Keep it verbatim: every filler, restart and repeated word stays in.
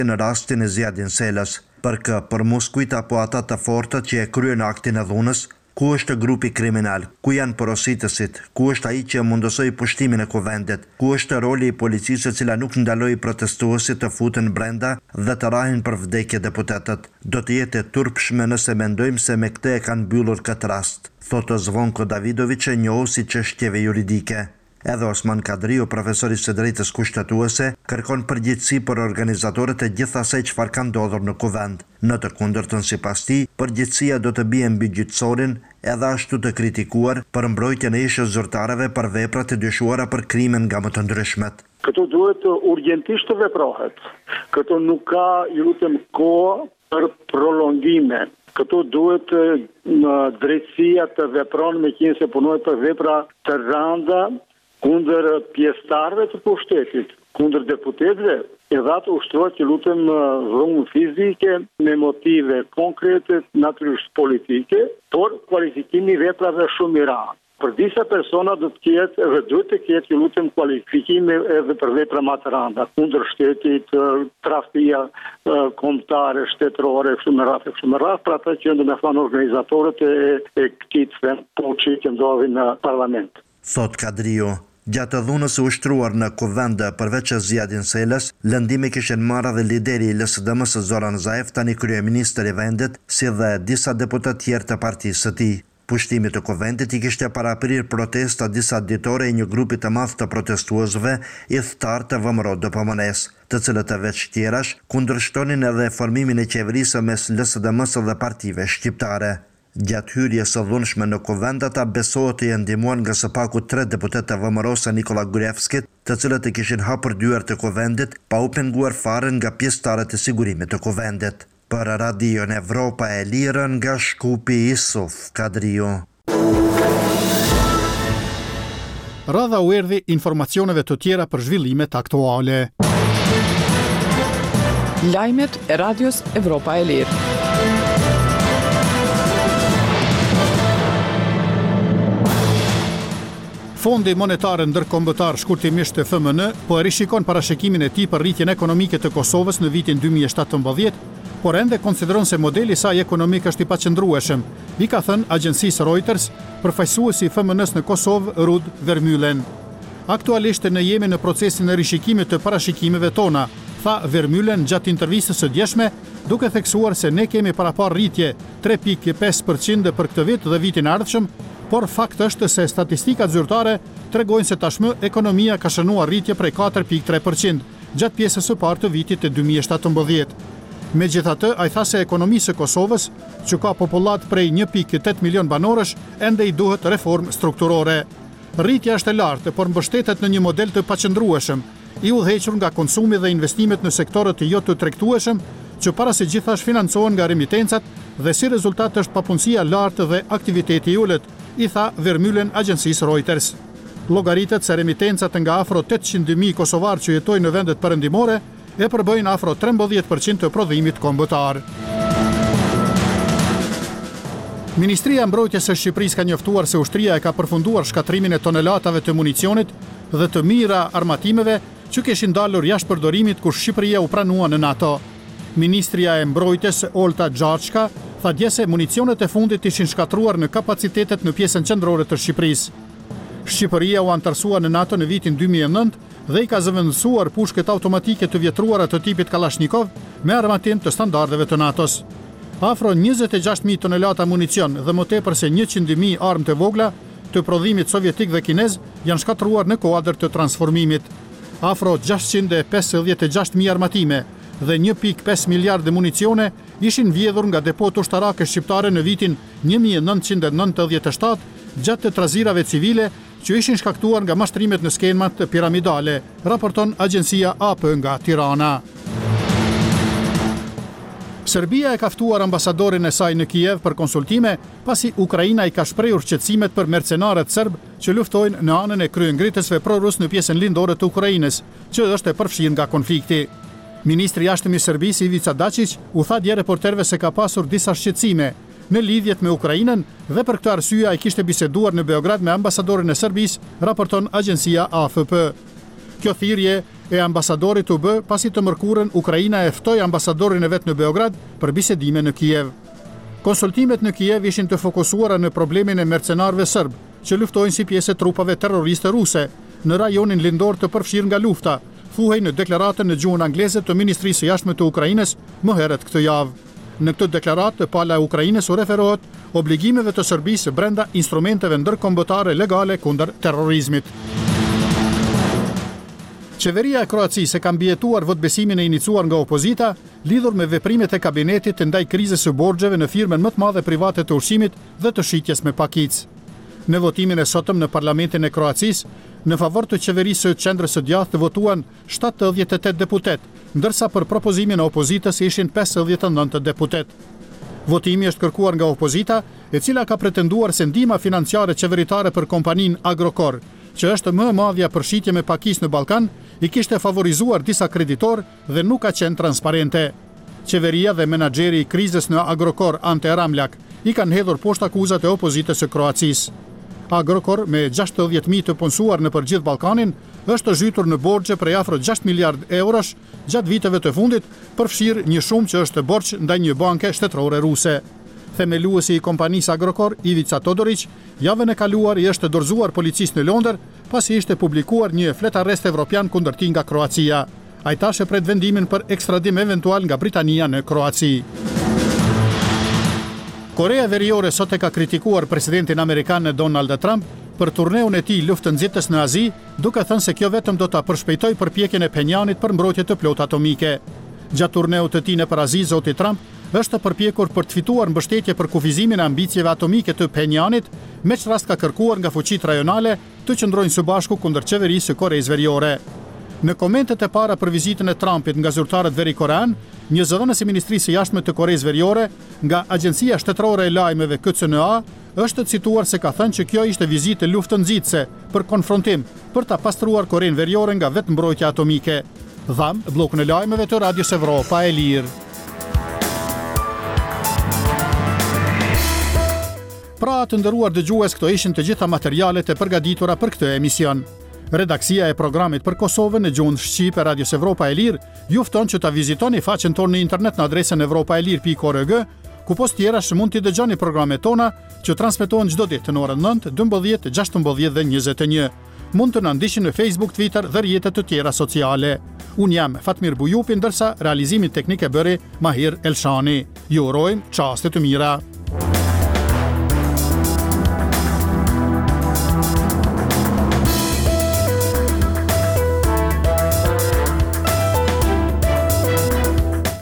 në rastin e Ziadin Selës, për kë për muskujt apo ata të fortët që e kryen aktin e dhunës, ku është grupi kriminal, ku janë porositësit, ku është ai që mundësoi pushtimin e kuvendit, ku është roli i policisë e cila nuk ndaloi protestuesit të futen brenda dhe të rahin për vdekje deputetët. Do të jetë e turpshme nëse mendojmë se me këtë e kanë mbyllur këtë rast, thotë Zvonko Davidović, e njohuesi çështjeve juridike. Edhe Osman Kadriu, profesori së drejtës kushtetuese, kërkon përgjegjësi për organizatorët e gjithë asaj çfarë ka ndodhur në kuvend. Në të kundërtën, sipas tij, përgjegjësia do të bie mbi gjyqësorin, edhe ashtu të kritikuar për mbrojtjen e ish zyrtarëve për veprat e dyshuara për krime nga më të ndryshmet. Këtu duhet urgjentisht të veprohet. Këtu nuk ka, ju lutem, kohë për prolongime. Këtu duhet në drejtësia të vepron me qenë se punoj për vepra të rënda kundër pjesëtarëve të pushtetit, kundër deputetëve, edhe ato ushtrohet që lutem dhunë fizike me motive konkrete, natyrisht politike, por kualifikimi i veprave shumë i rëndë. Për disa persona do të ketë edhe duhet të ketë që lutem kualifikime edhe për vepra më të rënda, kundër shtetit, tradhtia kombëtare, shtetërore, kështu me radhë, kështu me radhë, për ata që do të thonë organizatorët e, e këtij puçi që ndodhin në parlament. Thot Kadriu. Gjatë dhunës së ushtruar në kuvend përveç Ziadin Selës, lëndime kishin marrë dhe lideri i L S D M-s Zoran Zaev, tani kryeministër i vendit, si dhe disa deputet tjerë të partisë së tij. Pushtimi të kuvendit i kishte paraprir protesta disa ditore e një grupi të madh të protestuesve i thtar të V M R O D P M N-s, të cilët e veç tjerash kundërshtonin edhe formimin e qeverisë mes L S D M-s dhe partive shqiptare. Gjatë hyrjes së dhunshme në kuvend, ata besohet të jenë ndihmuar nga së paku tre deputetë të V M R O-s Nikola Gruevskit, të cilët e kishin hapur dyert të kuvendit pa u penguar fare nga pjesëtarët e sigurimit të kuvendit. Për Radion Evropa e Lirë, nga Shkupi, Isuf Kadriu. Radha u erdhi informacioneve të tjera për zhvillimet aktuale. Lajmet e Radios Evropa e Lirë. Fondi Monetar Ndërkombëtar, shkurtimisht F M N, po e rishikon parashikimin e tij për rritjen ekonomike të Kosovës në vitin dy mijë e shtatëmbëdhjetë, por ende konsideron se modeli i saj ekonomik është i paqëndrueshëm, i ka thënë agjencisë Reuters përfaqësuesi i F M N-s në Kosovë, Rud Vermeulen. Aktualisht ne jemi në procesin e rishikimit të parashikimeve tona, tha Vermeulen gjatë intervistës së djeshme, duke theksuar se ne kemi parapar rritje tre pikë pesë përqind për këtë vit dhe vitin e ardhshëm, por fakt është se statistikat zyrtare tregojnë se tashmë ekonomia ka shënuar rritje prej katër pikë tre përqind gjatë pjesës së parë të vitit të dy mijë e shtatëmbëdhjetë. Megjithatë, ai tha se ekonomisë së Kosovës, që ka popullat prej një pikë tetë milion banorësh, ende i duhet reformë strukturore. Rritja është e lartë, por mbështetet në një model të paqëndrueshëm, i udhëhequr nga konsumi dhe investimet në sektorët jo të tregtueshëm, që para se gjithash financohen nga remitencat dhe si rezultat është papunësia lartë dhe aktiviteti i ulët, i tha Vermeulen agjencisë Reuters. Llogaritet se remitencat nga afro tetëqind mijë kosovarë që jetojnë në vendet perëndimore e përbëjnë afro trembëdhjetë përqind të prodhimit kombëtar. Ministria e Mbrojtjes së Shqipërisë ka njoftuar se ushtria e ka përfunduar shkatrimin e tonelatave të municionit dhe të mira armatimeve që kishin dalur jashtë përdorimit kur Shqipëria u pranua në NATO. Ministria e Mbrojtjes Olta Xhaçka tha dje se municionet e fundit ishin shkatruar në kapacitetet në pjesën qendrore të Shqipërisë. Shqipëria u antarësua në NATO në vitin dy mijë e nëntë dhe i ka zëvendësuar pushket automatike të vjetruara të tipit Kalashnikov me armatim të standardeve të NATO-s. Afro njëzet e gjashtë mijë tonelata municion dhe më tepër se njëqind mijë armë të vogla të prodhimit sovjetik dhe kinez janë shkatruar në kuadër të transformimit. Afro gjashtëqind e pesëdhjetë e gjashtë mijë armatime dhe një pikë pesë miliardë municione ishin vjedhur nga depot ushtarake shqiptare në vitin një mijë e nëntëqind e nëntëdhjetë e shtatë gjatë të trazirave civile që ishin shkaktuar nga mashtrimet në skenmat piramidale, raporton agjencia A P nga Tirana. Serbia e ka ftuar ambasadorin e saj në Kiev për konsultime, pasi Ukraina i ka shprehur shqetësimet për mercenarët serb që luftojnë në anën e kryengritësve pro-rus në pjesën lindore të Ukrainës, që është e përfshirë nga konflikti. Ministri i jashtëm i Serbisë Ivica Dačić u tha dje reporterëve se ka pasur disa shqetësime në lidhjet me Ukrainën dhe për këtë arsye ai kishte biseduar në Beograd me ambasadorin e Serbisë, raporton agjencia A F P. Kjo thirrje e ambasadorit u bë pasi të mërkurën Ukraina e ftoi ambasadorin e vet në Beograd për bisedime në Kiev. Konsultimet në Kiev ishin të fokusuara në problemin e mercenarëve serb, që luftojnë si pjesë e trupave terroriste ruse në rajonin lindor të përfshirë nga lufta, thuhej në deklaratën në gjuhën angleze të Ministrisë së Jashtme të Ukrainës më herët këtë javë. Në këtë deklaratë, pala e Ukrainës u referohet obligimeve të Serbisë brenda instrumenteve ndërkombëtare legale kundër terrorizmit. Qeveria e Kroacisë e ka mbijetuar votbesimin e iniciuar nga opozita lidhur me veprimet e kabinetit ndaj krizës së borxheve në firmën më të madhe private të ushqimit dhe të shitjes me pakicë. Në votimin e sotëm në Parlamentin e Kroacisë, në favor të qeverisë së qendrës së djathtë votuan shtatëdhjetë e tetë deputet, ndërsa për propozimin e opozitës ishin pesëdhjetë e nëntë deputet. Votimi është kërkuar nga opozita, e cila ka pretenduar se ndihma financiare qeveritare për kompaninë Agrokor, që është më e madhja për shitje me pakicë në Ballkan, i kishte favorizuar disa kreditor dhe nuk ka qenë transparente. Qeveria dhe menaxheri i krizës në Agrokor, Ante Ramljak, i kanë hedhur poshtë akuzat e opozitës së Kroacisë. Agrokor, me gjashtëdhjetë mijë të punësuar në përgjithë Ballkanin, është zhytur në borxhe prej afro gjashtë miliardë eurosh gjatë viteve të fundit, përfshirë një shumë që është borxh ndaj një banke shtetërore ruse. Themeluesi i kompanisë Agrokor, Ivica Todorić, javën e kaluar i është dorëzuar policisë në Londër pasi ishte publikuar një fletarrest evropian kundër tij nga Kroacia. Ai tash e pret vendimin për ekstradim eventual nga Britania në Kroaci. Korea Veriore sot e ka kritikuar presidentin amerikan Donald Trump për turneun e tij luftënxitës në Azi, duke thënë se kjo vetëm do ta përshpejtojë përpjekjen e Penjanit për mbrojtje të plotë atomike. Gjatë turneut të tij nëpër Azi, zoti Trump është përpjekur për të fituar mbështetje për kufizimin e ambicjeve atomike të Penjanit, me që rast ka kërkuar nga fuqitë rajonale të qëndrojnë së bashku kundër qeverisë së Koreas Veriore. Në komentet e para për vizitën e Trumpit nga zyrtarët veri-korean, një zëdhënës i Ministrisë së Jashtme të Koreas Veriore nga Agjencia Shtetërore e Lajmeve K C N A është cituar se ka thënë që kjo ishte vizitë luftënxitëse për konfrontim për ta pastruar Korenë Veriore nga vetë mbrojtja atomike. Dham, bllokun e lajmeve të Radios Evropa e Lirë. Pra të nderuar dëgjues, këto ishin të gjitha materialet e përgatitura për këtë emision. Redaksia e programit për Kosovën në gjuhën shqipe e Radios Evropa e Lirë ju fton që ta vizitoni faqen tonë në internet në adresën evropaelir pikë org, ku post tjerash mund t'i dëgjoni programet tona që transmetohen çdo ditë në orën nëntë, dymbëdhjetë, gjashtëmbëdhjetë dhe njëzet e një. Mund të na ndiqni në Facebook, Twitter dhe rrjetet të tjera sociale. Unë jam Fatmir Bujupi, ndërsa realizimin teknik e bëri Mahir Elshani. Ju urojmë çaste të mira.